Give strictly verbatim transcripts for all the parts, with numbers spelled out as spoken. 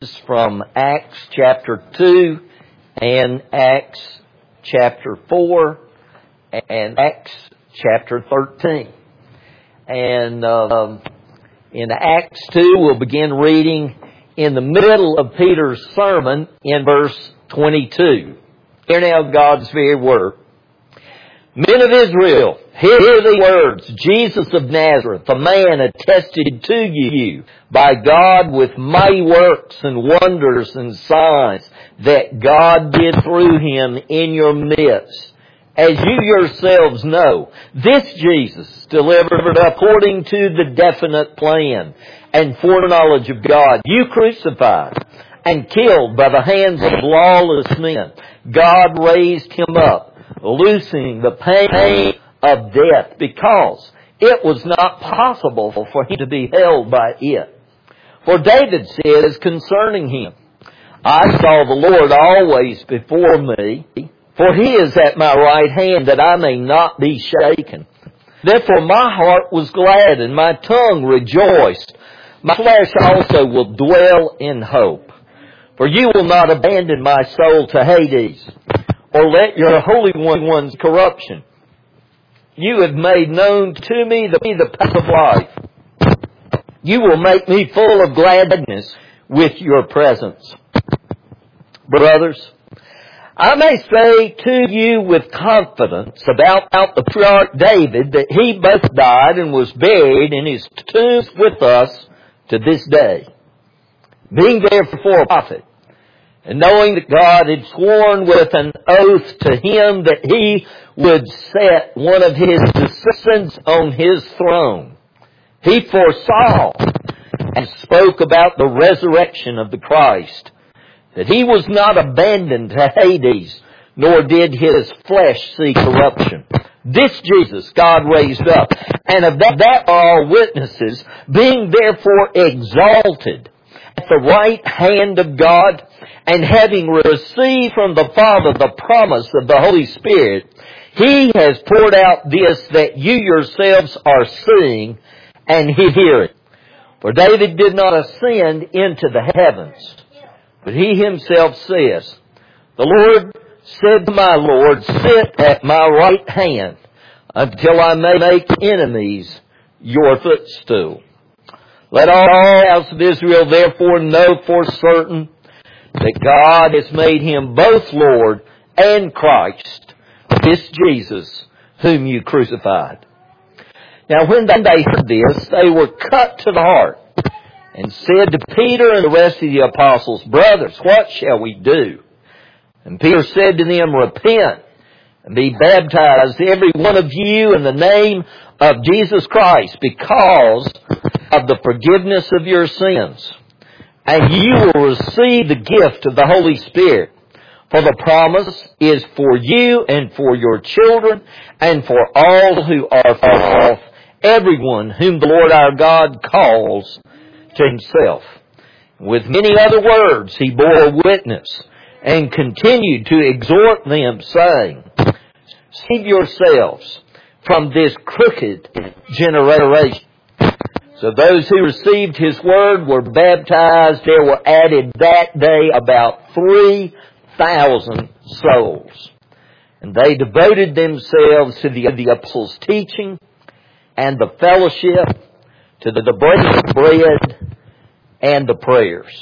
from Acts chapter two and Acts chapter four and Acts chapter thirteen. And uh, in Acts two, we'll begin reading in the middle of Peter's sermon in verse twenty-two. Hear now God's very word. Men of Israel, hear the words, Jesus of Nazareth, a man attested to you by God with mighty works and wonders and signs that God did through him in your midst. As you yourselves know, this Jesus, delivered according to the definite plan and foreknowledge of God, you crucified and killed by the hands of lawless men. God raised him up, loosing the pain of death, because it was not possible for him to be held by it. For David says concerning him, I saw the Lord always before me, for he is at my right hand, that I may not be shaken. Therefore my heart was glad, and my tongue rejoiced. My flesh also will dwell in hope. For you will not abandon my soul to Hades, or let your Holy One's corruption. You have made known to me the, the path of life. You will make me full of gladness with your presence. Brothers, I may say to you with confidence about, about the patriarch David that he both died and was buried, and his tomb with us to this day. Being therefore a prophet, and knowing that God had sworn with an oath to him that he would set one of his descendants on his throne, he foresaw and spoke about the resurrection of the Christ, that he was not abandoned to Hades, nor did his flesh see corruption. This Jesus God raised up, and of that, that are witnesses, being therefore exalted at the right hand of God, and having received from the Father the promise of the Holy Spirit, he has poured out this that you yourselves are seeing and hearing. For David did not ascend into the heavens, but he himself says, the Lord said to my Lord, sit at my right hand until I may make enemies your footstool. Let all the house of Israel therefore know for certain that God has made him both Lord and Christ, this Jesus whom you crucified. Now when they heard this, they were cut to the heart, and said to Peter and the rest of the apostles, brothers, what shall we do? And Peter said to them, repent and be baptized, every one of you, in the name of Jesus Christ, because of the forgiveness of your sins. And you will receive the gift of the Holy Spirit. For the promise is for you and for your children and for all who are far off, everyone whom the Lord our God calls to himself. With many other words he bore witness and continued to exhort them, saying, save yourselves from this crooked generation. So those who received his word were baptized. There were added that day about three thousand souls. And they devoted themselves to the, the apostles' teaching and the fellowship, to the, the breaking of bread and the prayers.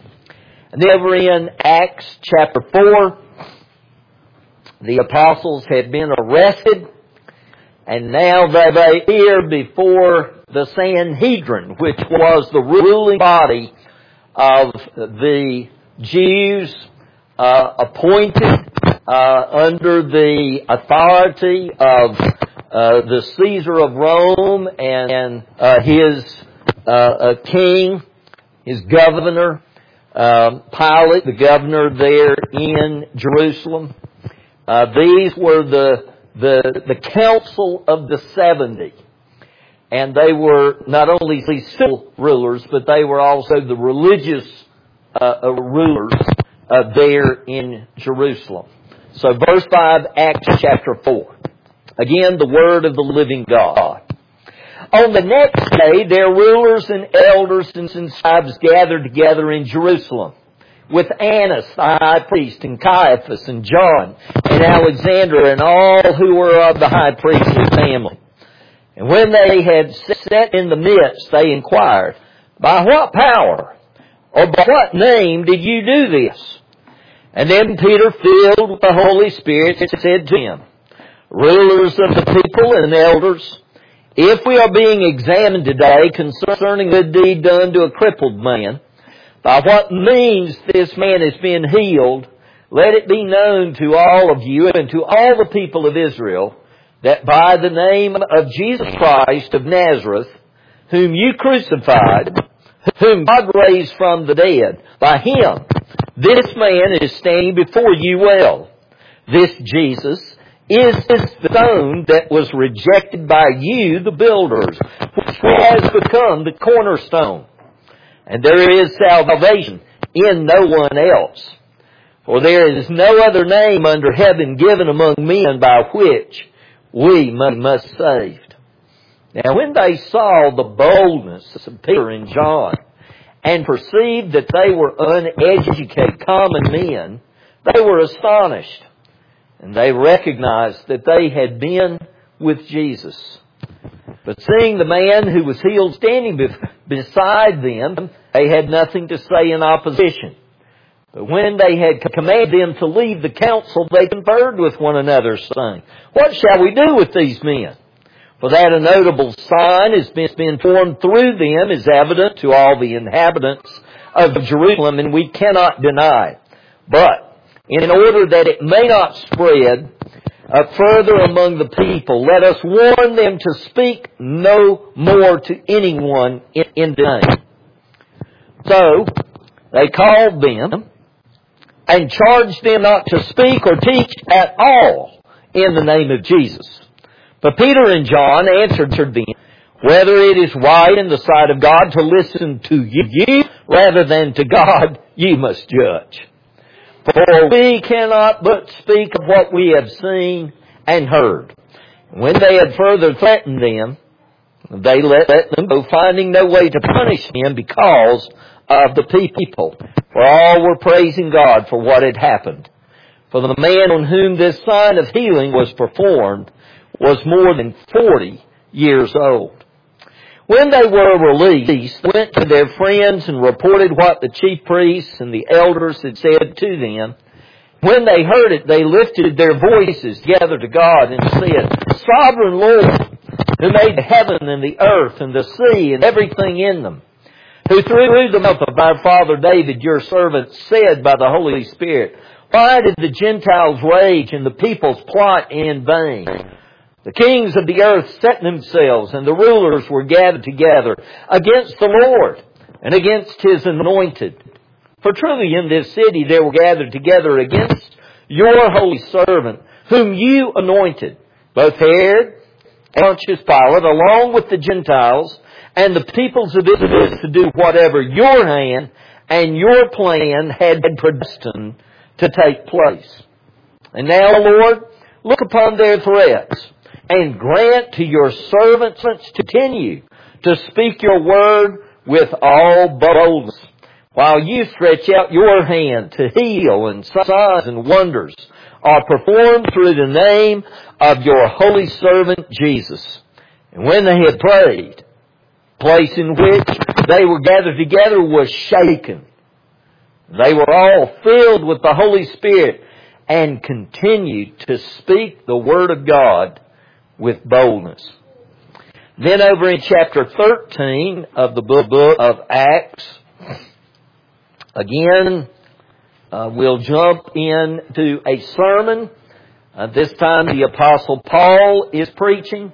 And then over in Acts chapter four, the apostles had been arrested, and now they appear before the Sanhedrin, which was the ruling body of the Jews, uh, appointed uh, under the authority of uh, the Caesar of Rome and, and uh, his uh, uh, king, his governor, um, Pilate, the governor there in Jerusalem. Uh, these were the the the council of the seventy. And they were not only civil rulers, but they were also the religious uh, rulers uh, there in Jerusalem. So verse five, Acts chapter four. Again, the word of the living God. On the next day, their rulers and elders and scribes gathered together in Jerusalem, with Annas the high priest, and Caiaphas, and John, and Alexander, and all who were of the high priest's family. And when they had sat in the midst, they inquired, "By what power, or by what name did you do this?" And then Peter, filled with the Holy Spirit, said to him, "Rulers of the people and elders, if we are being examined today concerning the deed done to a crippled man, by what means this man has been healed, let it be known to all of you and to all the people of Israel that by the name of Jesus Christ of Nazareth, whom you crucified, whom God raised from the dead, by Him, this man is standing before you well. This Jesus is the stone that was rejected by you, the builders, which has become the cornerstone. And there is salvation in no one else. For there is no other name under heaven given among men by which we must be saved." Now when they saw the boldness of Peter and John, and perceived that they were uneducated common men, they were astonished. And they recognized that they had been with Jesus. But seeing the man who was healed standing beside them, they had nothing to say in opposition. But when they had commanded them to leave the council, they conferred with one another, saying, "What shall we do with these men? For that a notable sign has been formed through them is evident to all the inhabitants of Jerusalem, and we cannot deny it. But in order that it may not spread uh, further among the people, let us warn them to speak no more to anyone in, in the name." So they called them and charged them not to speak or teach at all in the name of Jesus. But Peter and John answered them, "Whether it is right in the sight of God to listen to you rather than to God, you must judge. For we cannot but speak of what we have seen and heard." When they had further threatened them, they let them go, finding no way to punish them because of the people. For all were praising God for what had happened. For the man on whom this sign of healing was performed was more than forty years old. When they were released, they went to their friends and reported what the chief priests and the elders had said to them. When they heard it, they lifted their voices together to God and said, "Sovereign Lord, who made the heaven and the earth and the sea and everything in them, who through the mouth of our father David, your servant, said by the Holy Spirit, why did the Gentiles rage and the peoples plot in vain? The kings of the earth set themselves, and the rulers were gathered together against the Lord and against His anointed. For truly in this city they were gathered together against your holy servant, whom you anointed, both Herod and Pontius Pilate, along with the Gentiles and the peoples of Israel, to do whatever your hand and your plan had predestined to take place. And now, Lord, look upon their threats, and grant to your servants to continue to speak your word with all boldness, while you stretch out your hand to heal, and signs and wonders are performed through the name of your holy servant Jesus." And when they had prayed, the place in which they were gathered together was shaken. They were all filled with the Holy Spirit and continued to speak the word of God with boldness. Then over in chapter thirteen of the book of Acts, again, uh, we'll jump into a sermon. Uh, this time the Apostle Paul is preaching.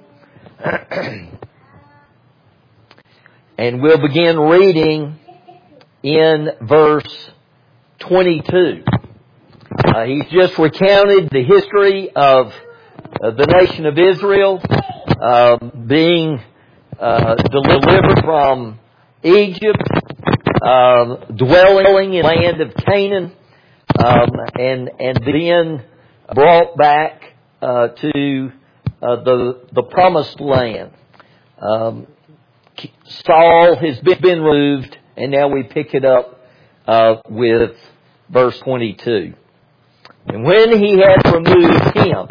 And we'll begin reading in verse twenty-two. Uh, he's just recounted the history of uh, the nation of Israel uh, being uh, delivered from Egypt, uh, dwelling in the land of Canaan, um, and and then brought back uh, to uh, the the promised land. um, Saul has been removed, and now we pick it up uh, with verse twenty-two. And when he had removed him,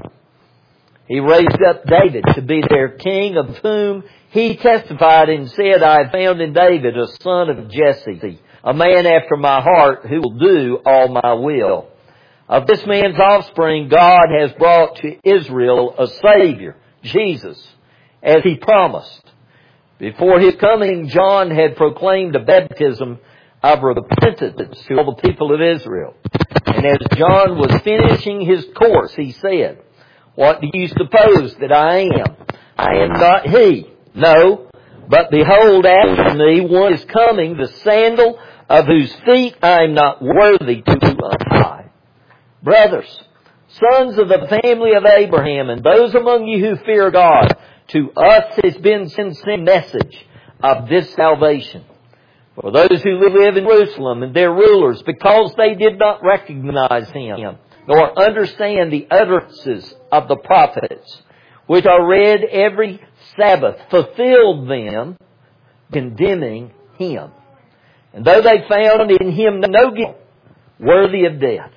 he raised up David to be their king, of whom he testified and said, I have found in David a son of Jesse, a man after my heart, who will do all my will. Of this man's offspring, God has brought to Israel a Savior, Jesus, as He promised. Before His coming, John had proclaimed a baptism of repentance to all the people of Israel. And as John was finishing his course, he said, What do you suppose that I am? I am not he. No, but behold, after me one is coming, the sandal of whose feet I am not worthy to untie. Brothers, sons of the family of Abraham, and those among you who fear God, to us has been sent a message of this salvation. For those who live in Jerusalem and their rulers, because they did not recognize Him, nor understand the utterances of the prophets, which are read every Sabbath, fulfilled them, condemning Him. And though they found in Him no guilt worthy of death,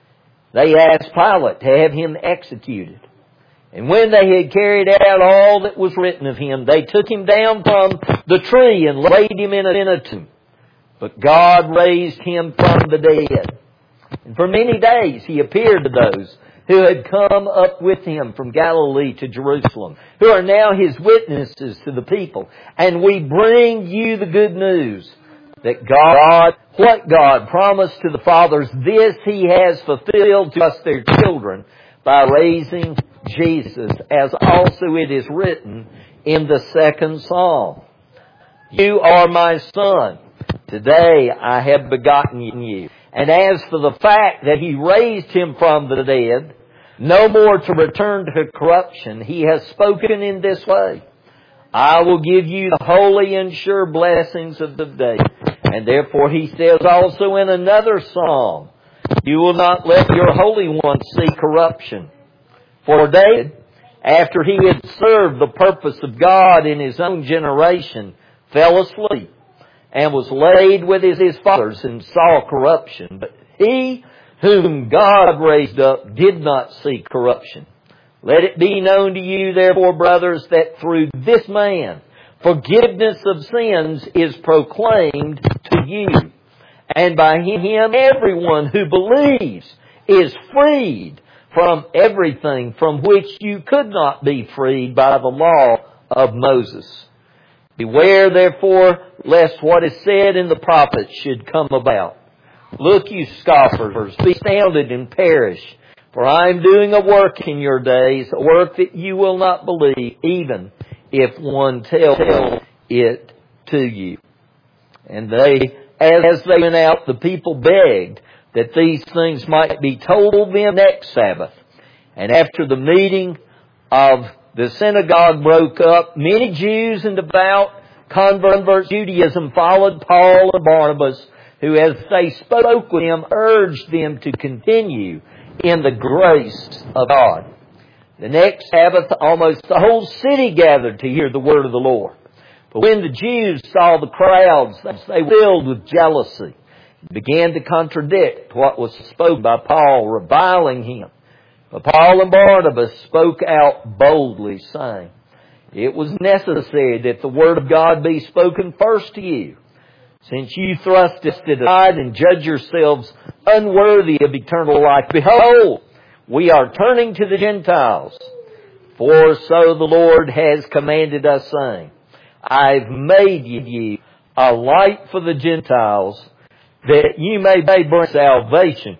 they asked Pilate to have Him executed. And when they had carried out all that was written of Him, they took Him down from the tree and laid Him in a, in a tomb. But God raised Him from the dead. And for many days He appeared to those who had come up with Him from Galilee to Jerusalem, who are now His witnesses to the people. And we bring you the good news that God, what God promised to the fathers, this He has fulfilled to us their children by raising Jesus, as also it is written in the second Psalm. You are my son. Today I have begotten you. And as for the fact that He raised Him from the dead, no more to return to corruption, He has spoken in this way. I will give you the holy and sure blessings of the day. And therefore He says also in another Psalm, you will not let your Holy One see corruption. For David, after he had served the purpose of God in his own generation, fell asleep and was laid with his, his fathers and saw corruption. But he whom God raised up did not see corruption. Let it be known to you, therefore, brothers, that through this man forgiveness of sins is proclaimed to you. And by Him everyone who believes is freed from everything from which you could not be freed by the law of Moses. Beware, therefore, lest what is said in the prophets should come about. Look, you scoffers, be astounded and perish. For I am doing a work in your days, a work that you will not believe, even if one tells it to you. And they, as they went out, the people begged that these things might be told them next Sabbath. And after the meeting of the synagogue broke up, many Jews and devout converts to Judaism followed Paul and Barnabas, who, as they spoke with them, urged them to continue in the grace of God. The next Sabbath, almost the whole city gathered to hear the word of the Lord. But when the Jews saw the crowds, they were filled with jealousy, began to contradict what was spoken by Paul, reviling him. But Paul and Barnabas spoke out boldly, saying, it was necessary that the word of God be spoken first to you, since you thrust it aside and judge yourselves unworthy of eternal life. Behold, we are turning to the Gentiles. For so the Lord has commanded us, saying, I've made you a light for the Gentiles, that you may bring salvation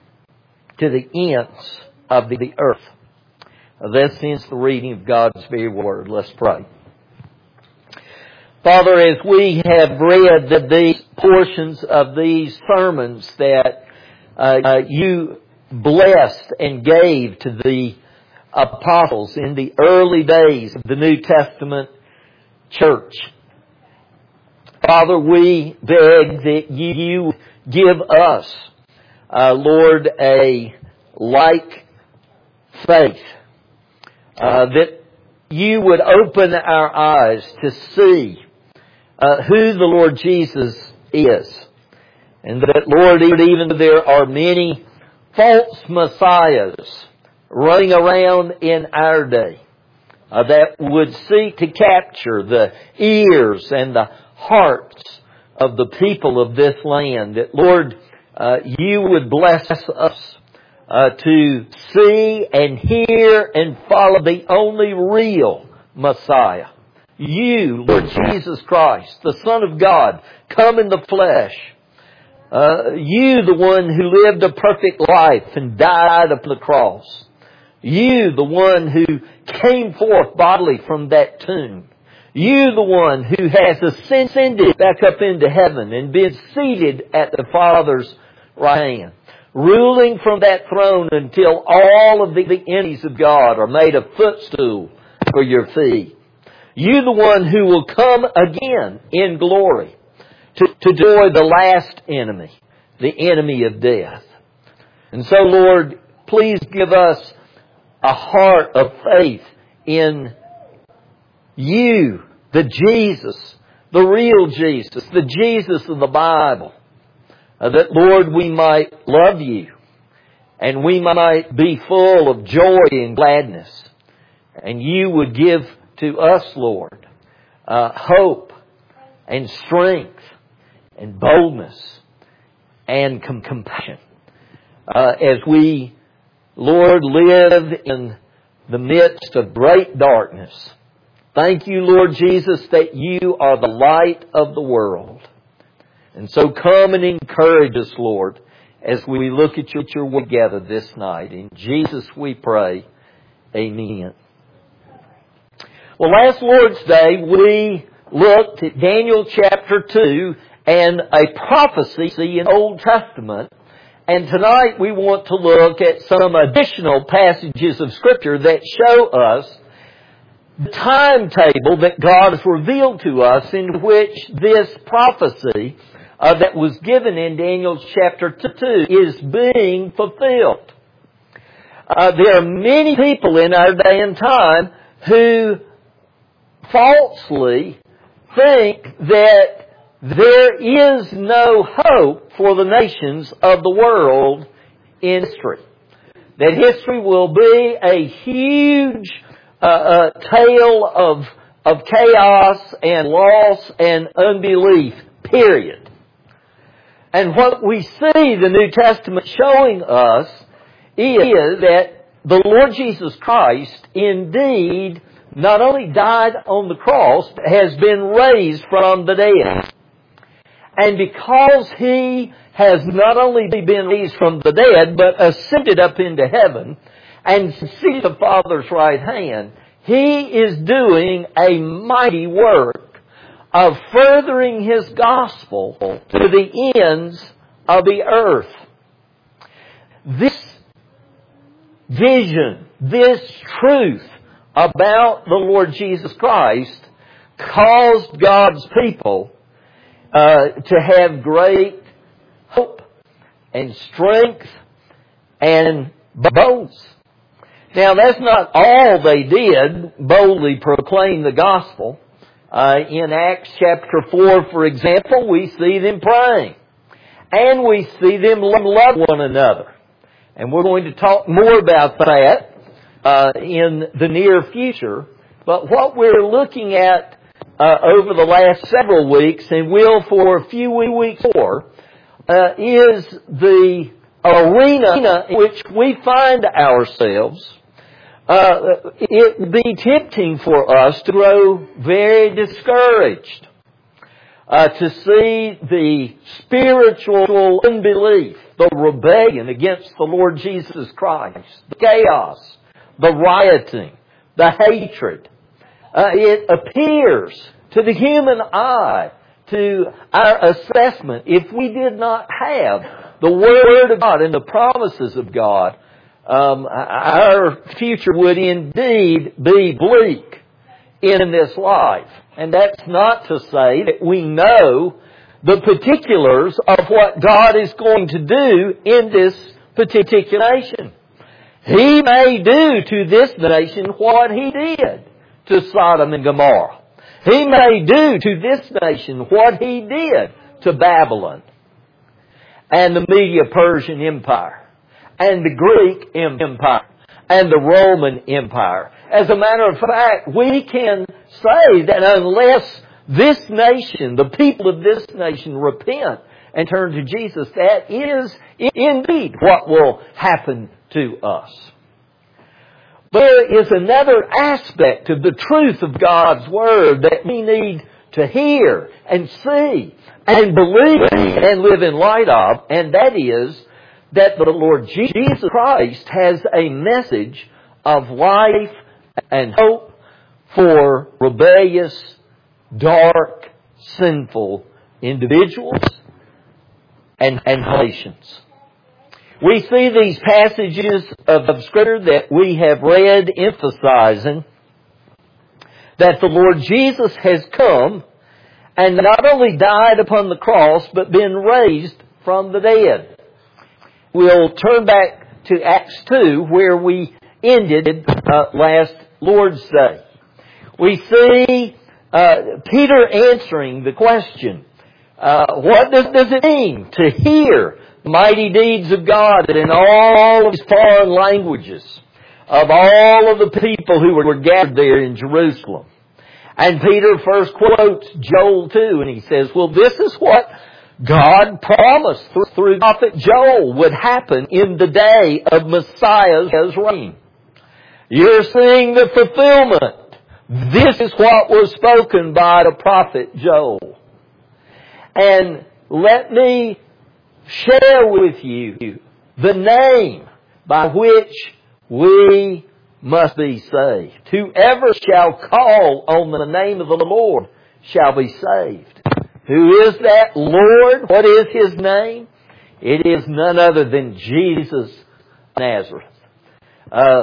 to the ends of the earth. This ends the reading of God's very word. Let's pray. Father, as we have read the, these portions of these sermons that uh, uh, you blessed and gave to the apostles in the early days of the New Testament church, Father, we beg that you give us, uh, Lord, a like faith, uh, that You would open our eyes to see uh, who the Lord Jesus is. And that, Lord, even though there are many false messiahs running around in our day uh, that would seek to capture the ears and the hearts of the people of this land, that, Lord, uh, You would bless us uh, to see and hear and follow the only real Messiah. You, Lord Jesus Christ, the Son of God, come in the flesh. Uh, you, the one who lived a perfect life and died upon the cross. You, the one who came forth bodily from that tomb. You, the one who has ascended back up into heaven and been seated at the Father's right hand, ruling from that throne until all of the, the enemies of God are made a footstool for your feet. You, the one who will come again in glory to, to destroy the last enemy, the enemy of death. And so, Lord, please give us a heart of faith in You, the Jesus, the real Jesus, the Jesus of the Bible. Uh, that, Lord, we might love You and we might be full of joy and gladness. And You would give to us, Lord, uh, hope and strength and boldness and com- compassion uh, as we, Lord, live in the midst of great darkness. Thank You, Lord Jesus, that You are the light of the world. And so come and encourage us, Lord, as we look at Your, your word together this night. In Jesus we pray. Amen. Well, last Lord's Day we looked at Daniel chapter two and a prophecy in the Old Testament. And tonight we want to look at some additional passages of Scripture that show us the timetable that God has revealed to us in which this prophecy uh, that was given in Daniel chapter two is being fulfilled. Uh, there are many people in our day and time who falsely think that there is no hope for the nations of the world in history. That history will be a huge uh, uh, tale of, of chaos and loss and unbelief, period. And what we see the New Testament showing us is that the Lord Jesus Christ indeed not only died on the cross, but has been raised from the dead. And because He has not only been raised from the dead, but ascended up into heaven and seated at the Father's right hand, He is doing a mighty work of furthering His gospel to the ends of the earth. This vision, this truth about the Lord Jesus Christ caused God's people uh, to have great hope and strength and boldness. Now, that's not all they did, boldly proclaim the gospel. Uh, in Acts chapter four, for example, we see them praying. And we see them love one another. And we're going to talk more about that Uh, in the near future. But what we're looking at uh, over the last several weeks, and will for a few weeks more, uh, is the arena in which we find ourselves. Uh, it would be tempting for us to grow very discouraged, uh, to see the spiritual unbelief, the rebellion against the Lord Jesus Christ, the chaos, the rioting, the hatred. Uh, it appears to the human eye, to our assessment, if we did not have the Word of God and the promises of God, um, our future would indeed be bleak in this life. And that's not to say that we know the particulars of what God is going to do in this particular nation. He may do to this nation what He did to Sodom and Gomorrah. He may do to this nation what He did to Babylon and the Medo-Persian Empire and the Greek Empire and the Roman Empire. As a matter of fact, we can say that unless this nation, the people of this nation, repent and turn to Jesus, that is indeed what will happen to us. But there is another aspect of the truth of God's Word that we need to hear and see and believe and live in light of, and that is that the Lord Jesus Christ has a message of life and hope for rebellious, dark, sinful individuals and, and nations. We see these passages of, of Scripture that we have read emphasizing that the Lord Jesus has come and not only died upon the cross, but been raised from the dead. We'll turn back to Acts two, where we ended uh, last Lord's Day. We see uh, Peter answering the question, uh, what does, does it mean to hear the mighty deeds of God in all of His foreign languages, of all of the people who were gathered there in Jerusalem? And Peter first quotes Joel two, and he says, well, this is what God promised through prophet Joel would happen in the day of Messiah's reign. You're seeing the fulfillment. This is what was spoken by the prophet Joel. And let me share with you the name by which we must be saved. Whoever shall call on the name of the Lord shall be saved. Who is that Lord? What is His name? It is none other than Jesus of Nazareth. Uh,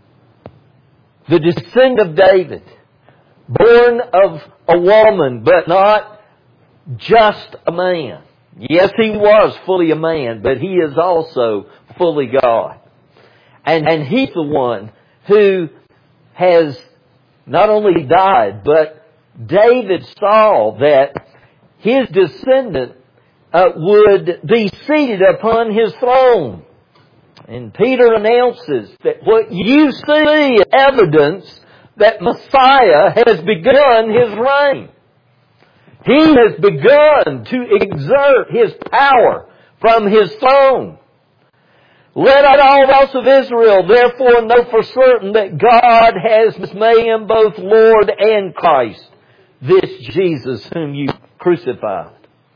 the descendant of David, born of a woman, but not just a man. Yes, He was fully a man, but He is also fully God. And, and He's the one who has not only died, but David saw that his descendant uh, would be seated upon his throne. And Peter announces that what you see is evidence that Messiah has begun His reign. He has begun to exert His power from His throne. Let all the house of Israel therefore know for certain that God has made Him both Lord and Christ, this Jesus whom you crucified.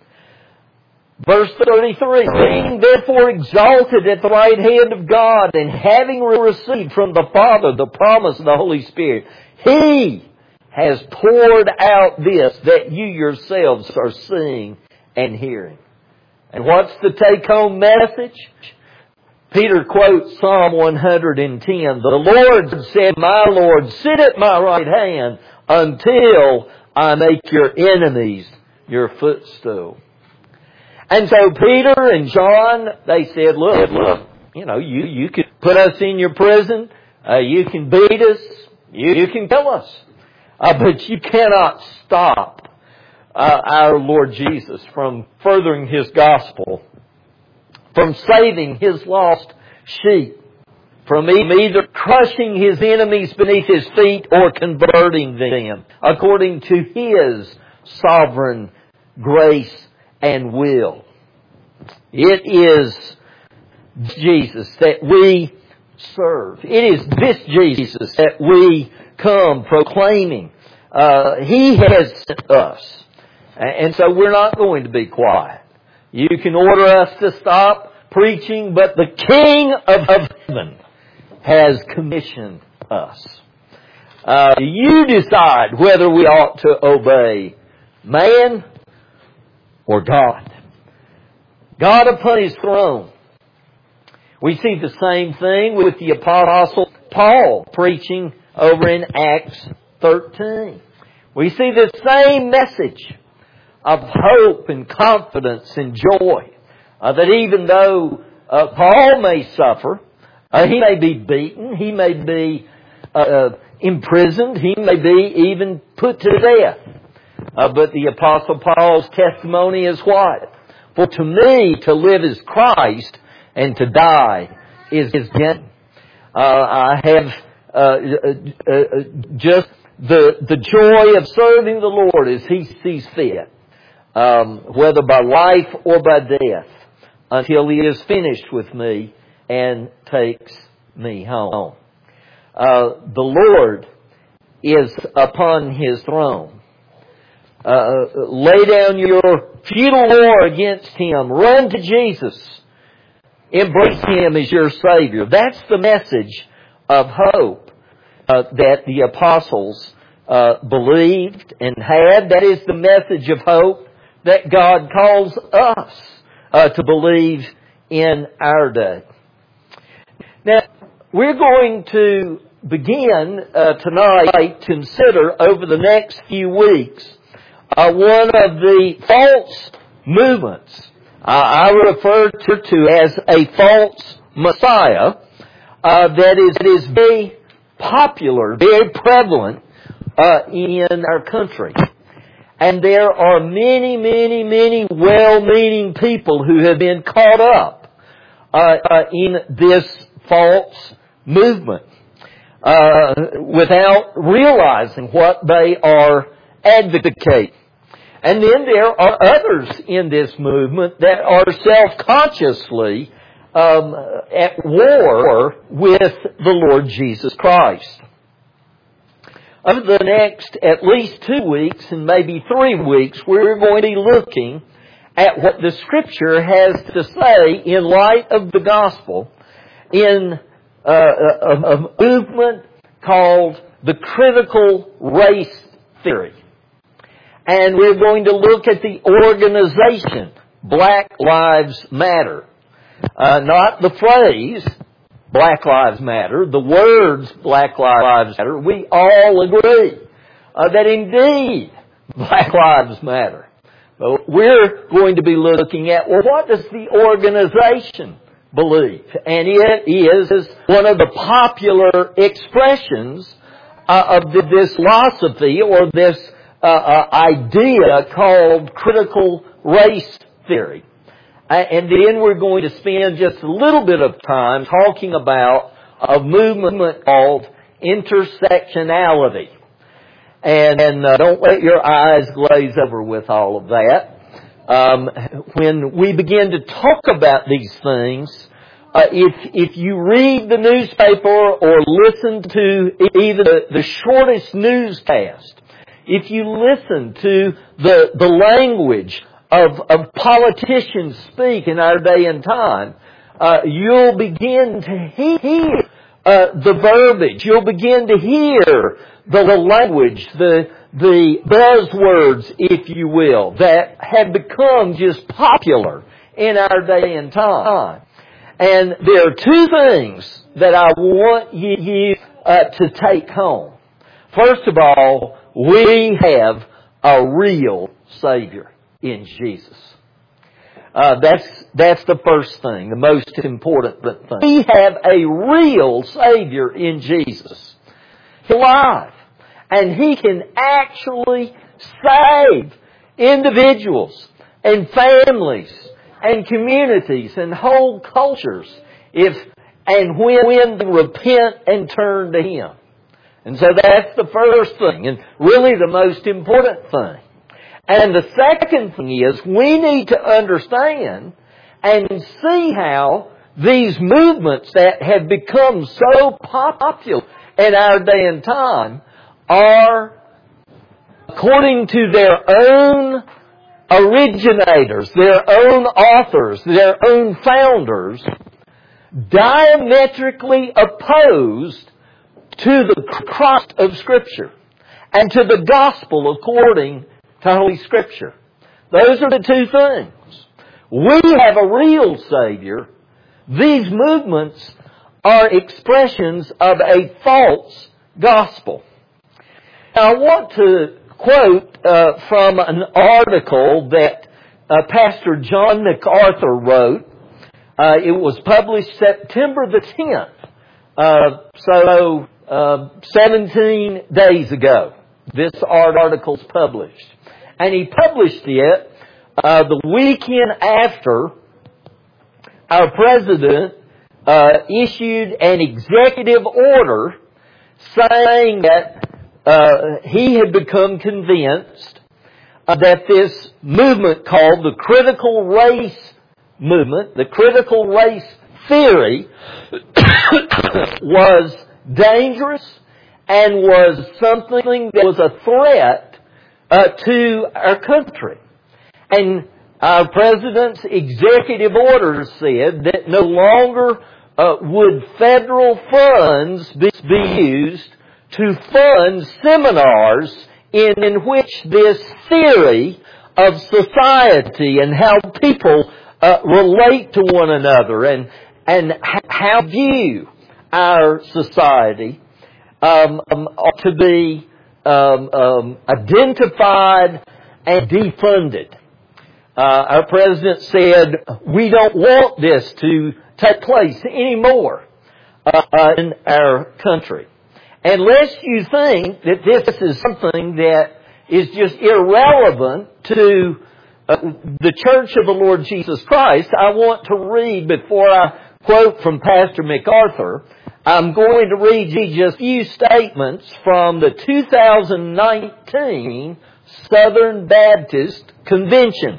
Verse thirty-three, being therefore exalted at the right hand of God, and having received from the Father the promise of the Holy Spirit, He has poured out this that you yourselves are seeing and hearing. And what's the take-home message? Peter quotes Psalm one hundred ten. The Lord said, my Lord, sit at my right hand until I make your enemies your footstool. And so Peter and John, they said, look, look, you know, you, you can put us in your prison, uh, you can beat us, you, you can kill us, uh, but you cannot stop uh, our Lord Jesus from furthering His gospel, from saving His lost sheep, from either crushing His enemies beneath His feet or converting them according to His sovereign grace and will. It is Jesus that we serve. It is this Jesus that we come proclaiming. Uh, he has sent us. And so we're not going to be quiet. You can order us to stop preaching, but the King of heaven has commissioned us. Uh, you decide whether we ought to obey man or God. God upon His throne. We see the same thing with the Apostle Paul preaching over in Acts thirteen. We see the same message of hope and confidence and joy. Uh, that even though uh, Paul may suffer, uh, he may be beaten, he may be uh, imprisoned. He may be even put to death. Uh, but the Apostle Paul's testimony is what? For to me, to live is Christ, and to die is gain. Uh, I have uh, uh, uh, just the the joy of serving the Lord as He sees fit, um, whether by life or by death, until He is finished with me and takes me home. Uh, the Lord is upon His throne. Uh, lay down your futile war against Him. Run to Jesus. Embrace Him as your Savior. That's the message of hope uh, that the apostles uh, believed and had. That is the message of hope that God calls us uh, to believe in our day. Now, we're going to begin uh, tonight to consider over the next few weeks Uh, one of the false movements uh, I refer to, to as a false Messiah uh, that is, that is very popular, very prevalent uh, in our country. And there are many, many, many well-meaning people who have been caught up uh, uh, in this false movement uh, without realizing what they are advocating. And then there are others in this movement that are self-consciously um, at war with the Lord Jesus Christ. Over the next at least two weeks and maybe three weeks, we're going to be looking at what the Scripture has to say in light of the gospel in uh, a, a movement called the critical race theory. And we're going to look at the organization, Black Lives Matter. Uh, not the phrase, Black Lives Matter, the words Black Lives Matter. We all agree uh, that indeed Black Lives Matter. But we're going to be looking at, well, what does the organization believe? And it is one of the popular expressions uh, of this philosophy or this Uh, uh, idea called critical race theory. Uh, and then we're going to spend just a little bit of time talking about a movement called intersectionality. And, and uh, don't let your eyes glaze over with all of that. Um, when we begin to talk about these things, uh, if if you read the newspaper or listen to even the, the shortest newscast, if you listen to the, the language of, of politicians speak in our day and time, uh, you'll begin to hear uh, the verbiage. You'll begin to hear the, the language, the, the buzzwords, if you will, that have become just popular in our day and time. And there are two things that I want you, you uh, to take home. First of all, we have a real Savior in Jesus. Uh, that's that's the first thing, the most important thing. We have a real Savior in Jesus. He's alive. And He can actually save individuals and families and communities and whole cultures if and when, when they repent and turn to Him. And so that's the first thing, and really the most important thing. And the second thing is we need to understand and see how these movements that have become so popular in our day and time are, according to their own originators, their own authors, their own founders, diametrically opposed to the Christ of Scripture and to the gospel according to Holy Scripture. Those are the two things. We have a real Savior. These movements are expressions of a false gospel. Now, I want to quote uh, from an article that uh, Pastor John MacArthur wrote. Uh, it was published September the tenth. Uh, so uh, seventeen days ago. This article's published. And he published it uh, the weekend after our president uh, issued an executive order saying that uh, he had become convinced uh, that this movement called the critical race movement, the critical race theory, was dangerous and was something that was a threat uh, to our country. And our president's executive order said that no longer uh, would federal funds be, be used to fund seminars in, in which this theory of society and how people uh, relate to one another and, and how view our society um, um, ought to be um, um, identified and defunded. Uh, our president said, we don't want this to take place anymore uh, uh, in our country. Unless you think that this is something that is just irrelevant to uh, the Church of the Lord Jesus Christ, I want to read, before I quote from Pastor MacArthur, I'm going to read you just a few statements from the two thousand nineteen Southern Baptist Convention.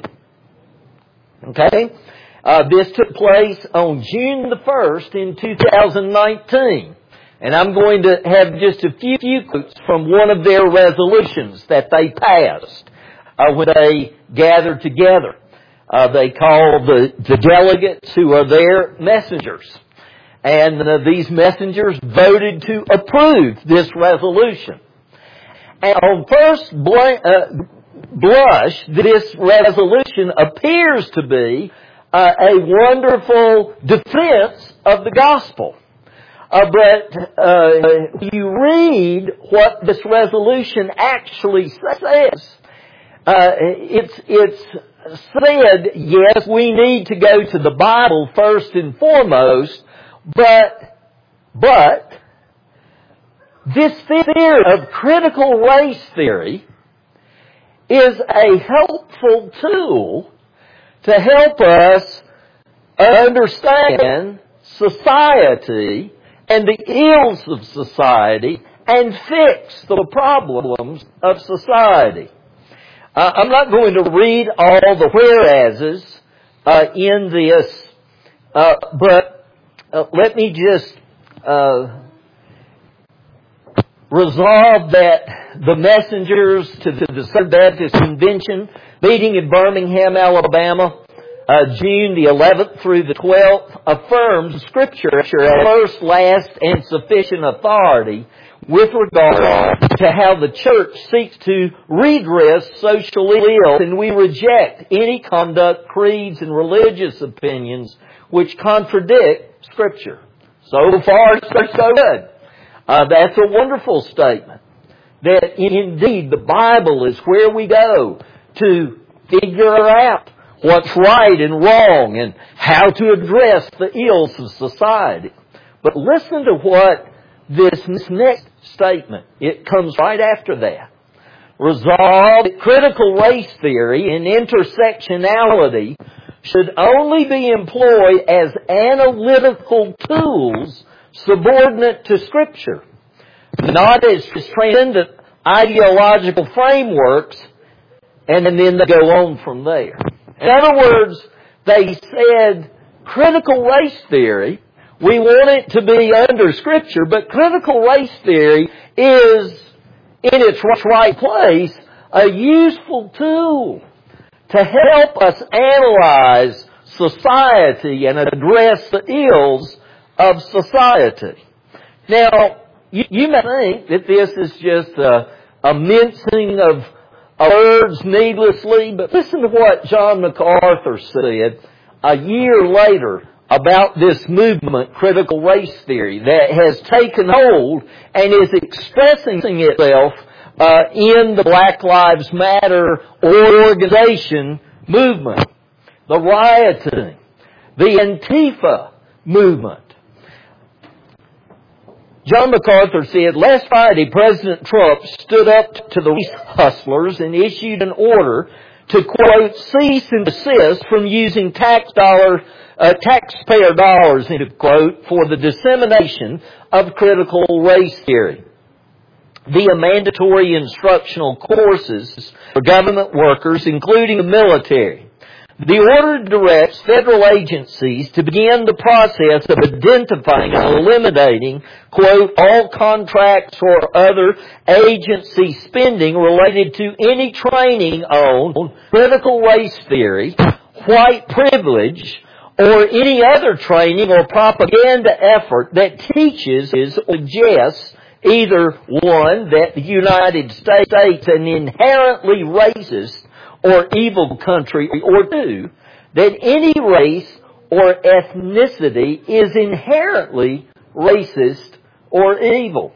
Okay? Uh, this took place on June the first in two thousand nineteen. And I'm going to have just a few, few quotes from one of their resolutions that they passed uh, when they gathered together. Uh, they called the, the delegates who are their messengers. And uh, these messengers voted to approve this resolution. And on first bl- uh, blush, this resolution appears to be uh, a wonderful defense of the gospel. Uh, but uh, you read what this resolution actually says. Uh, it's it's said, yes, we need to go to the Bible first and foremost, but but this theory of critical race theory is a helpful tool to help us understand society and the ills of society and fix the problems of society. Uh, I'm not going to read all the whereases uh, in this, uh, but uh, let me just uh, resolve that the messengers to the Southern Baptist Convention meeting in Birmingham, Alabama, Uh, June the eleventh through the twelfth, affirms Scripture as first, last, and sufficient authority with regard to how the church seeks to redress social ills, and we reject any conduct, creeds, and religious opinions which contradict Scripture. So far, so good. Uh, that's a wonderful statement. That indeed the Bible is where we go to figure out what's right and wrong and how to address the ills of society. But listen to what this next statement, it comes right after that. Resolve that critical race theory and intersectionality should only be employed as analytical tools subordinate to Scripture, not as transcendent ideological frameworks, and then they go on from there. In other words, they said critical race theory, we want it to be under Scripture, but critical race theory is, in its right place, a useful tool to help us analyze society and address the ills of society. Now, you, you may think that this is just a, a mincing of words needlessly, but listen to what John MacArthur said a year later about this movement, critical race theory, that has taken hold and is expressing itself uh, in the Black Lives Matter organization movement, the rioting, the Antifa movement. John MacArthur said, last Friday, President Trump stood up to the race hustlers and issued an order to, quote, cease and desist from using tax dollar, uh, taxpayer dollars, end quote, for the dissemination of critical race theory via mandatory instructional courses for government workers, including the military. The order directs federal agencies to begin the process of identifying and eliminating, quote, all contracts or other agency spending related to any training on critical race theory, white privilege, or any other training or propaganda effort that teaches or suggests either, one, that the United States is an inherently racist or evil country, or two, that any race or ethnicity is inherently racist or evil.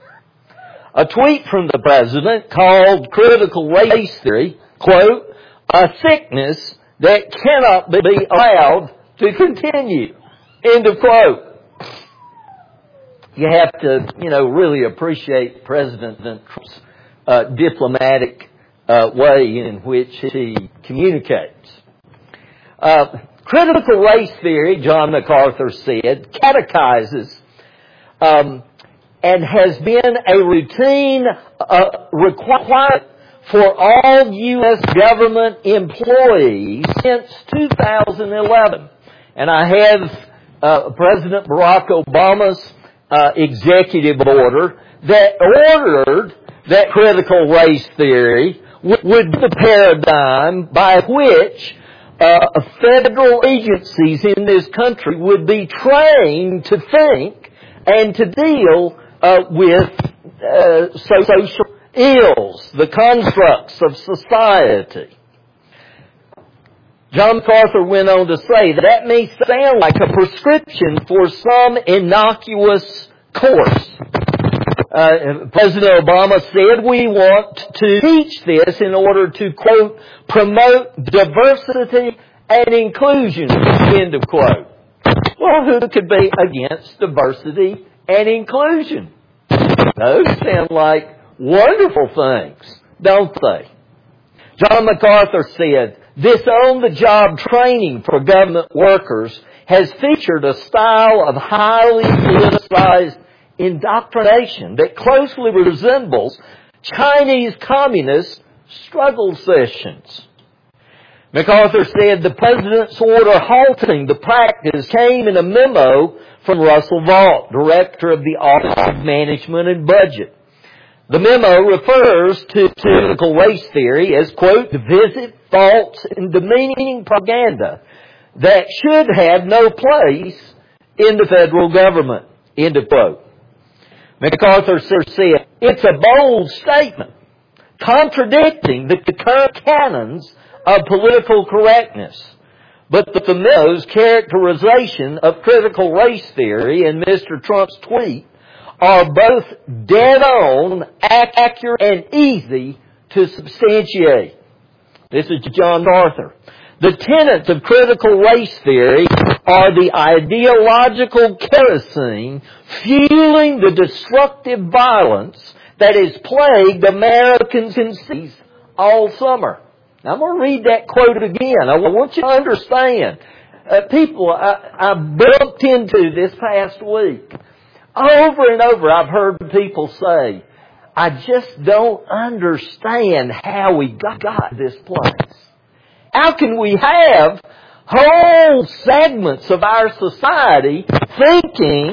A tweet from the President called critical race theory, quote, a sickness that cannot be allowed to continue, end of quote. You have to, you know, really appreciate President Trump's uh, diplomatic uh, way in which he communicates. Uh, critical race theory, John MacArthur said, catechizes um, and has been a routine uh, requirement for all U S government employees since two thousand eleven. And I have uh, President Barack Obama's Uh, executive order that ordered that critical race theory w- would be the paradigm by which uh, federal agencies in this country would be trained to think and to deal uh, with uh, social ills, the constructs of society. John MacArthur went on to say that that may sound like a prescription for some innocuous course. Uh, President Obama said we want to teach this in order to, quote, promote diversity and inclusion, end of quote. Well, who could be against diversity and inclusion? Those sound like wonderful things, don't they? John MacArthur said, this on-the-job training for government workers has featured a style of highly politicized indoctrination that closely resembles Chinese communist struggle sessions. MacArthur said the President's order halting the practice came in a memo from Russell Vought, Director of the Office of Management and Budget. The memo refers to critical race theory as, quote, divisive, false, and demeaning propaganda that should have no place in the federal government, end of quote. MacArthur said, it's a bold statement contradicting the current canons of political correctness. But the memo's characterization of critical race theory and Mister Trump's tweet are both dead on, accurate, and easy to substantiate. This is John MacArthur. The tenets of critical race theory are the ideological kerosene fueling the destructive violence that has plagued Americans and cities all summer. Now, I'm going to read that quote again. I want you to understand. Uh, people I, I bumped into this past week, over and over I've heard people say, I just don't understand how we got, got this place. How can we have whole segments of our society thinking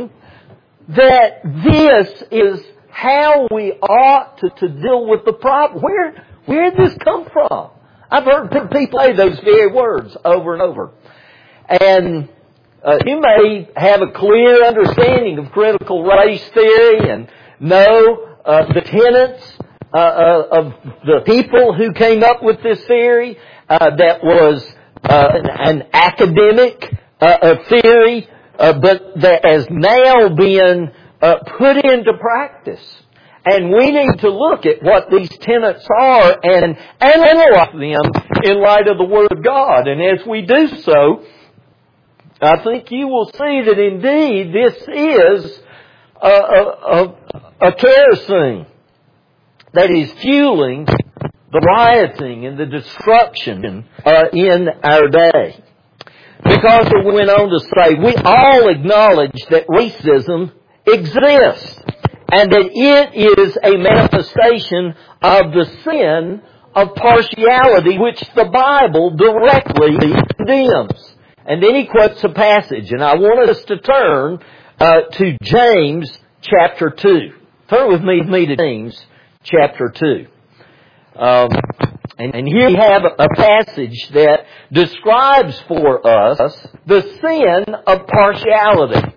that this is how we ought to, to deal with the problem? Where, where did this come from? I've heard people say those very words over and over. And uh, you may have a clear understanding of critical race theory and know uh, the tenets uh, uh, of the people who came up with this theory. Uh, that was uh, an, an academic uh, theory, uh, but that has now been uh, put into practice. And we need to look at what these tenets are and analyze them in light of the Word of God. And as we do so, I think you will see that indeed this is a, a, a kerosene that is fueling the rioting and the destruction uh, in our day. Because it went on to say, we all acknowledge that racism exists and that it is a manifestation of the sin of partiality which the Bible directly condemns. And then he quotes a passage, and I want us to turn uh, to James chapter two. Turn with me, me to James chapter two. Um, and, and here we have a passage that describes for us the sin of partiality.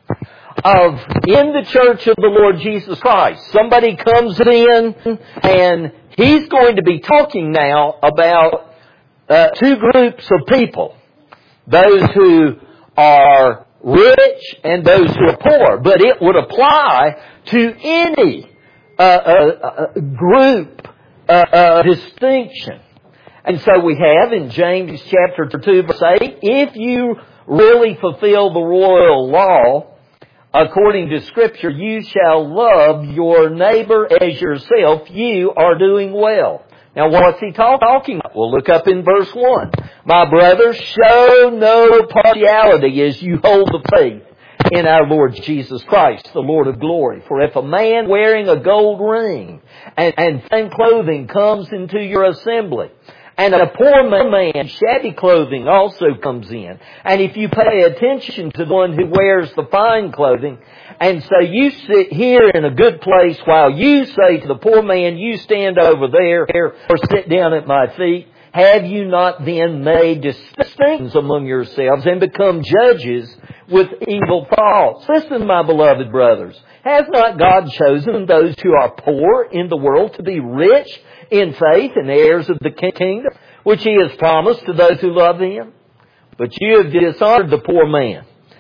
Of in the church of the Lord Jesus Christ. Somebody comes in and he's going to be talking now about uh, two groups of people. Those who are rich and those who are poor. But it would apply to any uh, uh, group uh, uh, distinction. And so we have in James chapter two verse eight, if you really fulfill the royal law, according to Scripture, you shall love your neighbor as yourself. You are doing well. Now, what's he talk- talking about? We'll look up in verse one. My brothers, show no partiality as you hold the faith in our Lord Jesus Christ, the Lord of glory. For if a man wearing a gold ring and, and fine clothing comes into your assembly, and a poor man in shabby clothing also comes in. And if you pay attention to the one who wears the fine clothing, and so you sit here in a good place while you say to the poor man, you stand over there or sit down at my feet, have you not then made distinctions among yourselves and become judges with evil thoughts? Listen, my beloved brothers, has not God chosen those who are poor in the world to be rich in faith and heirs of the kingdom, which He has promised to those who love Him? But you have dishonored the poor man.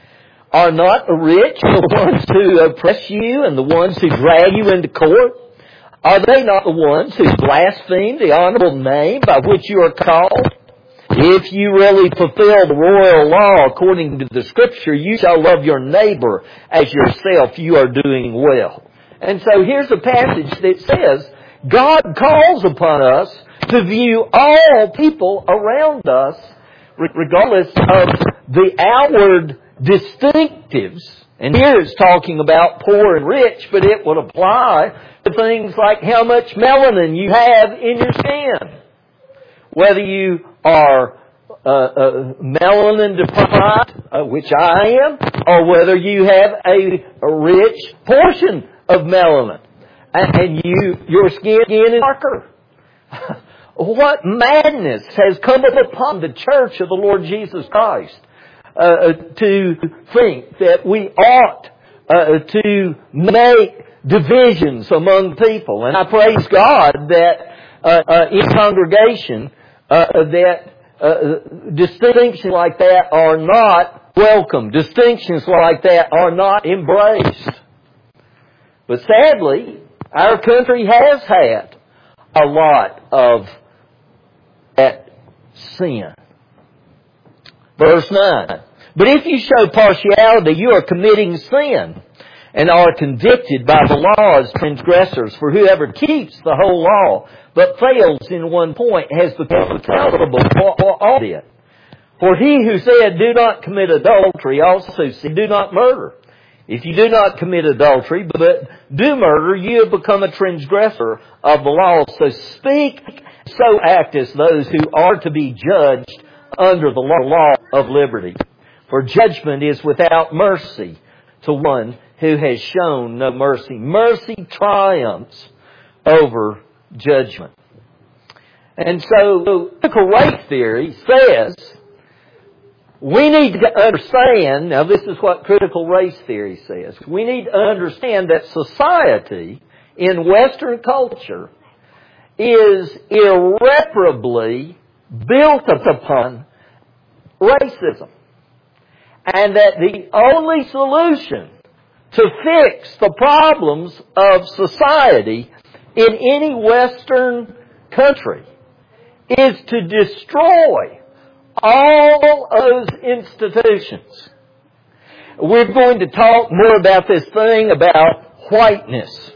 Are not the rich the ones who oppress you and the ones who drag you into court? Are they not the ones who blaspheme the honorable name by which you are called? If you really fulfill the royal law according to the Scripture, you shall love your neighbor as yourself. You are doing well. And so here's a passage that says, God calls upon us to view all people around us, regardless of the outward distinctives. And here it's talking about poor and rich, but it would apply to things like how much melanin you have in your skin. Whether you are uh, uh, melanin deprived, uh, which I am, or whether you have a, a rich portion of melanin. And you, your skin is darker. What madness has come upon the church of the Lord Jesus Christ uh, to think that we ought uh, to make divisions among people. And I praise God that uh, uh, in congregation uh, that uh, distinctions like that are not welcome. Distinctions like that are not embraced. But sadly, our country has had a lot of that sin. Verse nine. But if you show partiality, you are committing sin and are convicted by the law as transgressors. For whoever keeps the whole law but fails in one point has become accountable for all of it. For he who said, do not commit adultery, also said, do not murder. If you do not commit adultery, but do murder, you have become a transgressor of the law. So speak, so act as those who are to be judged under the law of liberty. For judgment is without mercy to one who has shown no mercy. Mercy triumphs over judgment. And so, critical race theory says we need to understand, now this is what critical race theory says, we need to understand that society in Western culture is irreparably built upon racism. And that the only solution to fix the problems of society in any Western country is to destroy all those institutions. we're going to talk more about this thing about whiteness.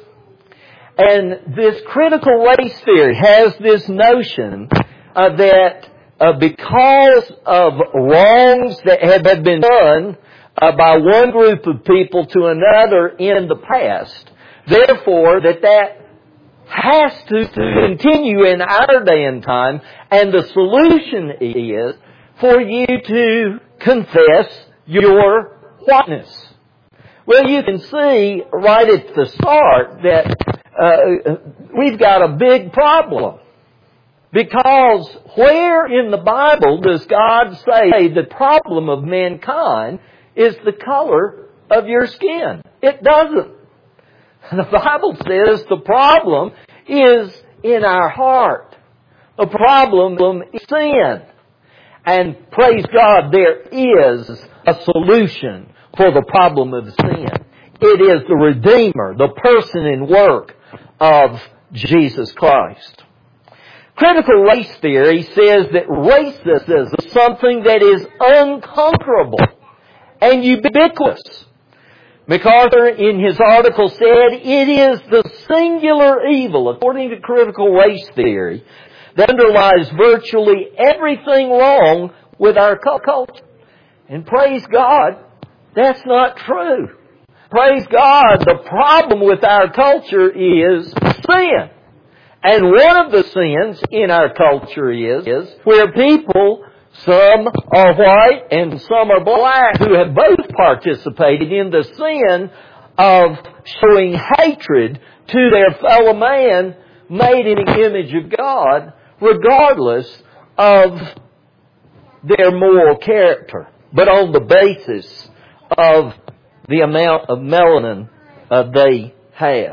And this critical race theory has this notion uh, that uh, because of wrongs that have been done uh, by one group of people to another in the past, therefore that that has to continue in our day and time, and the solution is for you to confess your whiteness. Well, you can see right at the start that uh, we've got a big problem. Because where in the Bible does God say the problem of mankind is the color of your skin? It doesn't. The Bible says the problem is in our heart. The problem is sin. And praise God, there is a solution for the problem of sin. It is the Redeemer, the person and work of Jesus Christ. Critical race theory says that racism is something that is unconquerable and ubiquitous. MacArthur, in his article, said, it is the singular evil, according to critical race theory, that underlies virtually everything wrong with our culture. And praise God, that's not true. Praise God, the problem with our culture is sin. And one of the sins in our culture is, is where people, some are white and some are black, who have both participated in the sin of showing hatred to their fellow man made in the image of God, regardless of their moral character, but on the basis of the amount of melanin uh, they have.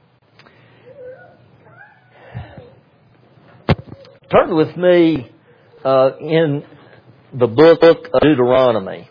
Turn with me uh, in the book of Deuteronomy.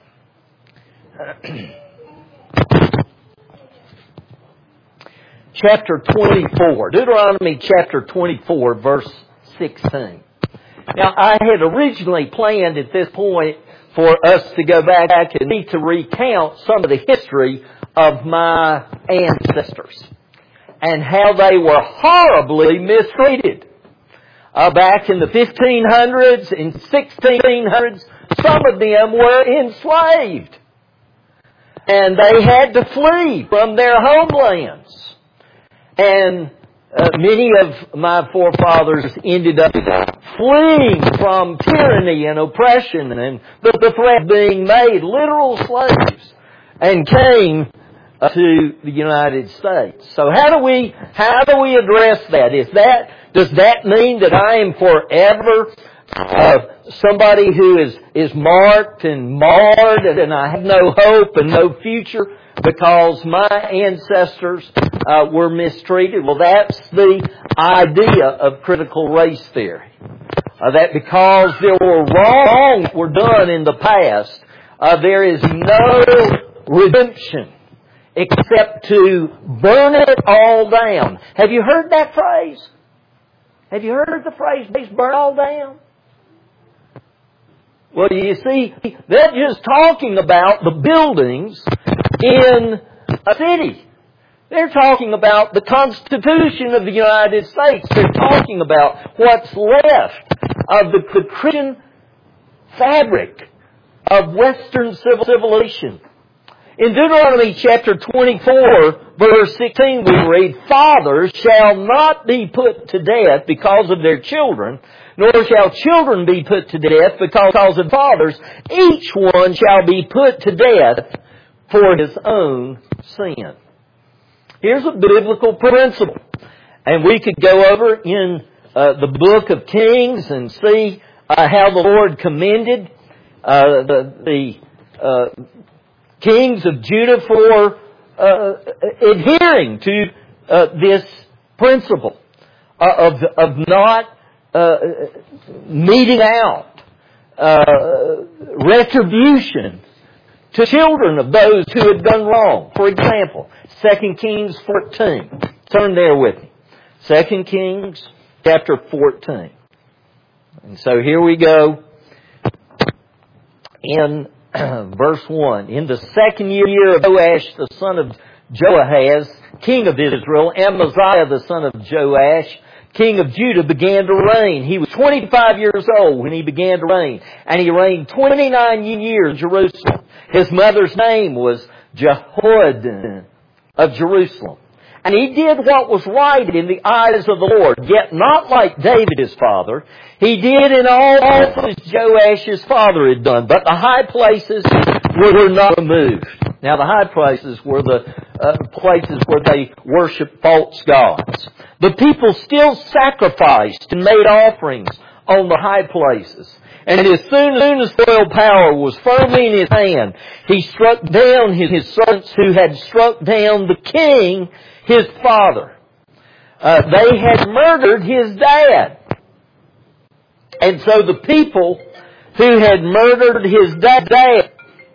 Chapter twenty-four. Deuteronomy chapter twenty-four, verse sixteen. Now, I had originally planned at this point for us to go back and need to recount some of the history of my ancestors and how they were horribly mistreated. Uh, back in the fifteen hundreds and sixteen hundreds, some of them were enslaved. And they had to flee from their homelands. And uh, many of my forefathers ended up fleeing from tyranny and oppression and the, the threat of being made literal slaves, and came uh, to the United States. So how do we how do we address that? Is that does that mean that I am forever uh, somebody who is is marked and marred, and I have no hope and no future because my ancestors uh, were mistreated? Well, that's the idea of critical race theory. Uh, that because there were wrongs that were done in the past, uh, there is no redemption except to burn it all down. Have you heard that phrase? Have you heard the phrase, burn all down? Well, you see, they're just talking about the buildings in a city. They're talking about the Constitution of the United States. They're talking about what's left of the, the Christian fabric of Western civilization. In Deuteronomy chapter twenty-four, verse sixteen, we read, fathers shall not be put to death because of their children, nor shall children be put to death because of fathers. Each one shall be put to death for his own sin. Here's a biblical principle. And we could go over in uh, the book of Kings and see uh, how the Lord commended uh, the, the uh, kings of Judah for uh, adhering to uh, this principle uh, of, of not uh, meting out uh, retribution to children of those who had done wrong. For example, Second Kings fourteen. Turn there with me. Second Kings chapter fourteen. And so here we go in verse one. In the second year of Joash, the son of Joahaz, king of Israel, Amaziah, the son of Joash, king of Judah, began to reign. He was twenty-five years old when he began to reign. And he reigned twenty-nine years in Jerusalem. His mother's name was Jehoaddan of Jerusalem. And he did what was right in the eyes of the Lord, yet not like David his father. He did in all that Joash his father had done, but the high places were not removed. Now the high places were the uh, places where they worshiped false gods. The people still sacrificed and made offerings on the high places. And as soon as the royal power was firmly in his hand, he struck down his, his servants who had struck down the king, his father. Uh, they had murdered his dad. And so the people who had murdered his dad,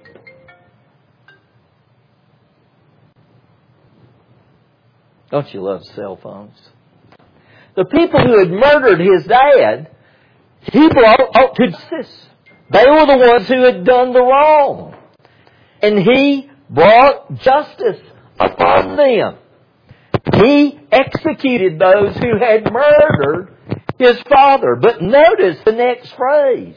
don't you love cell phones? The people who had murdered his dad, he brought out to justice. They were the ones who had done the wrong. And he brought justice upon them. He executed those who had murdered his father. But notice the next phrase.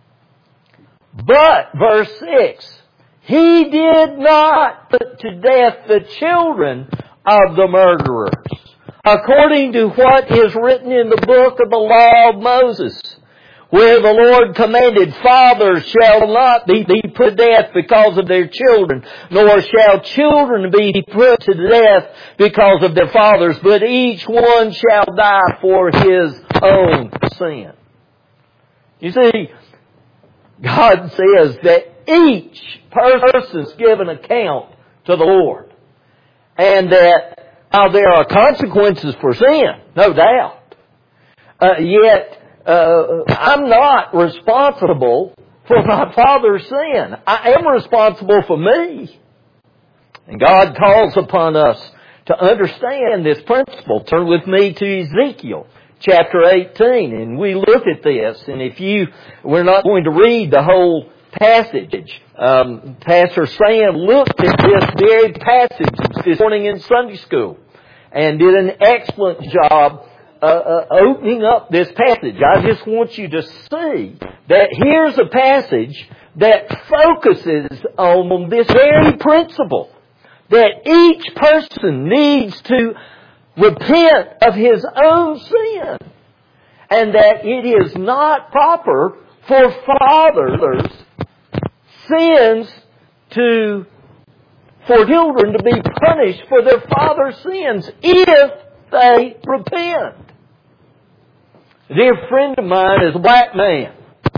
But, verse six, he did not put to death the children of the murderers, according to what is written in the book of the law of Moses, where the Lord commanded, fathers shall not be put to death because of their children, nor shall children be put to death because of their fathers, but each one shall die for his own sin. You see, God says that each person is given account to the Lord. And that now there are consequences for sin, no doubt. Uh, yet, Uh, I'm not responsible for my father's sin. I am responsible for me. And God calls upon us to understand this principle. Turn with me to Ezekiel chapter eighteen, and we look at this. And if you, we're not going to read the whole passage. Um, Pastor Sam looked at this very passage this morning in Sunday school and did an excellent job Uh, uh, opening up this passage. I just want you to see that here's a passage that focuses on this very principle, that each person needs to repent of his own sin, and that it is not proper for fathers' sins to, for children to be punished for their father's sins if they repent. A dear friend of mine is a black man.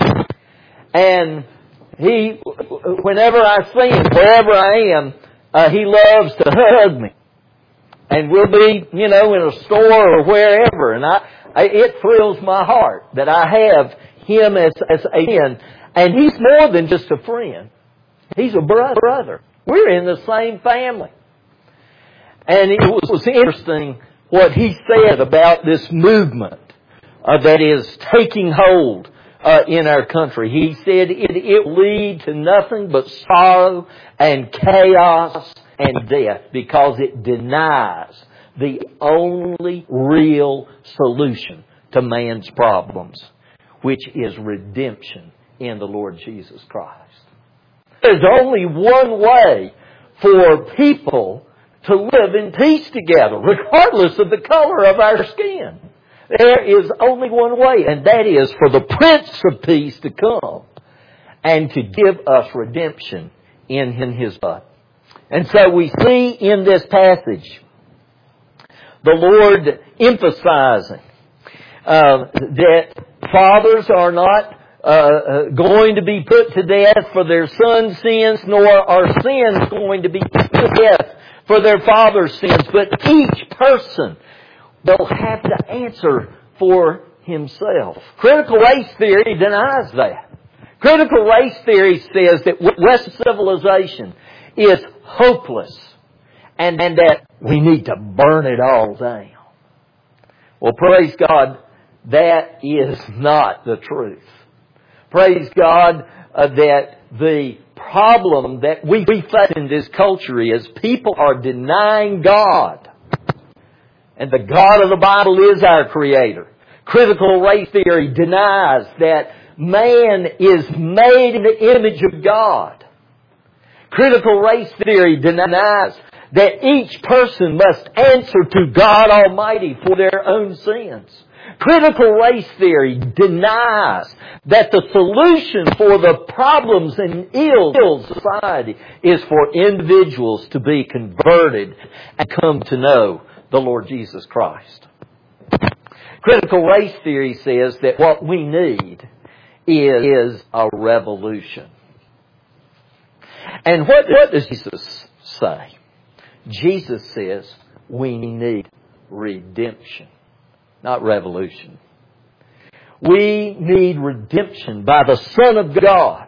And he, whenever I see him, wherever I am, uh, he loves to hug me. And we'll be, you know, in a store or wherever. And I, I it thrills my heart that I have him as, as a friend. And he's more than just a friend. He's a brother. We're in the same family. And it was, was interesting what he said about this movement uh, that is taking hold uh, in our country. He said it, it will lead to nothing but sorrow and chaos and death because it denies the only real solution to man's problems, which is redemption in the Lord Jesus Christ. There's only one way for people to live in peace together, regardless of the color of our skin. There is only one way, and that is for the Prince of Peace to come and to give us redemption in His blood. And so we see in this passage the Lord emphasizing uh, that fathers are not Uh, uh, going to be put to death for their sons' sins, nor are sins going to be put to death for their father's sins. But each person will have to answer for himself. Critical race theory denies that. Critical race theory says that Western civilization is hopeless and, and that we need to burn it all down. Well, praise God, that is not the truth. Praise God, uh, that the problem that we face in this culture is people are denying God. And the God of the Bible is our Creator. Critical race theory denies that man is made in the image of God. Critical race theory denies that each person must answer to God Almighty for their own sins. Critical race theory denies that the solution for the problems and ills of society is for individuals to be converted and come to know the Lord Jesus Christ. Critical race theory says that what we need is a revolution. And what, what does Jesus say? Jesus says we need redemption, not revolution. We need redemption by the Son of God.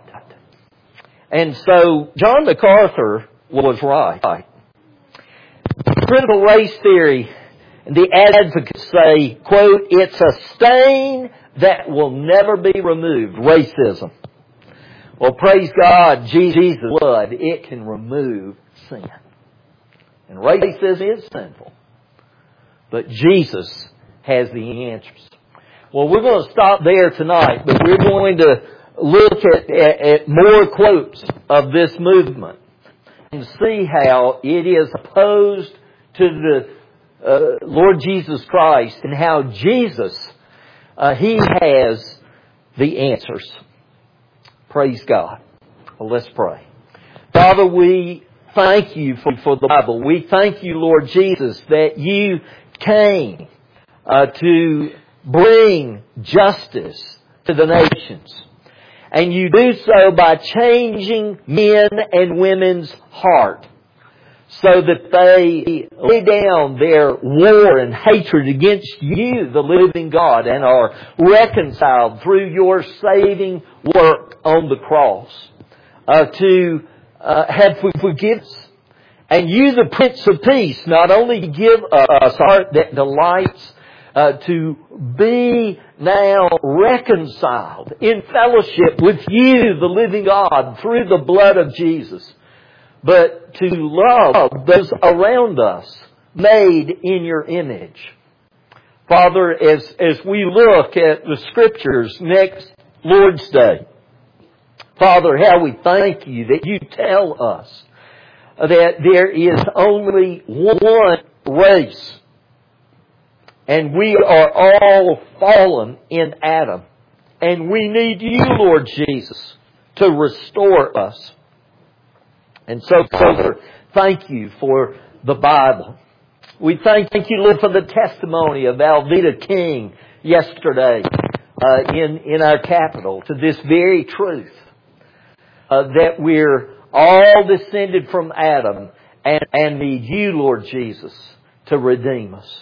And so John MacArthur was right. Critical race theory and the advocates say, quote, it's a stain that will never be removed, racism. Well, praise God, Jesus' blood, it can remove sin. And racism is sinful. But Jesus has the answers. Well, we're going to stop there tonight, but we're going to look at, at, at more quotes of this movement and see how it is opposed to the uh, Lord Jesus Christ and how Jesus, uh, He has the answers. Praise God. Well, let's pray. Father, we thank You for, for the Bible. We thank You, Lord Jesus, that You came uh, to bring justice to the nations. And You do so by changing men and women's heart so that they lay down their war and hatred against You, the living God, and are reconciled through Your saving work on the cross uh, to uh, have forgiveness. And You, the Prince of Peace, not only give us a heart that delights uh, to be now reconciled in fellowship with You, the living God, through the blood of Jesus, but to love those around us made in Your image. Father, as, as we look at the Scriptures next Lord's Day, Father, how we thank You that You tell us that there is only one race, and we are all fallen in Adam, and we need You, Lord Jesus, to restore us. And so, Father, thank You for the Bible. We thank, thank You, Lord, for the testimony of Alveda King yesterday uh, in, in our capital to this very truth, uh, that we're all descended from Adam and, and need You, Lord Jesus, to redeem us.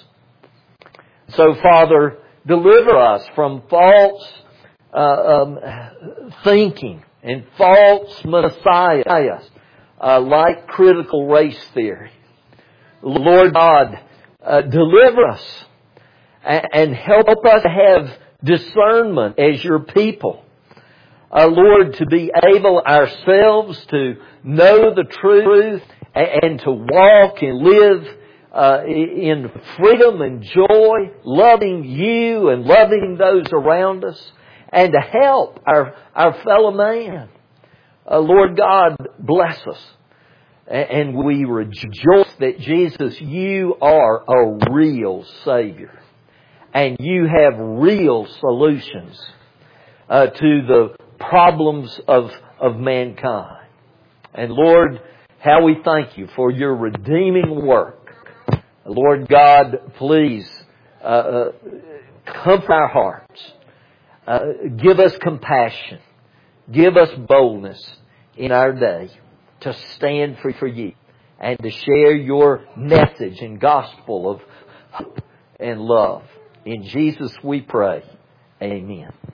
So, Father, deliver us from false uh, um, thinking and false messiahs. Uh, like critical race theory. Lord God, uh, deliver us and, and help us to have discernment as Your people. Uh, Lord, to be able ourselves to know the truth and, and to walk and live uh, in freedom and joy, loving You and loving those around us, and to help our, our fellow man. Uh, Lord God, bless us. And we rejoice that Jesus, You are a real Savior. And You have real solutions uh, to the problems of, of mankind. And Lord, how we thank You for Your redeeming work. Lord God, please uh, uh, comfort our hearts. Uh, give us compassion. Give us boldness in our day to stand for, for You and to share Your message and gospel of hope and love. In Jesus we pray. Amen.